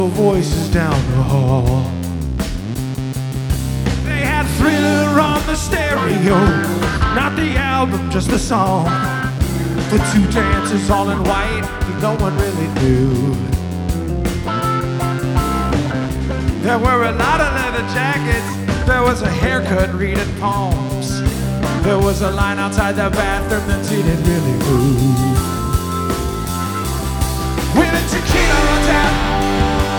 voices down the hall. They had Thriller on the stereo, not the album, just the song. The two dancers all in white, no one really knew. There were a lot of leather jackets, there was a haircut reading palms. There was a line outside the bathroom that didn't really move. With a tequila on tap,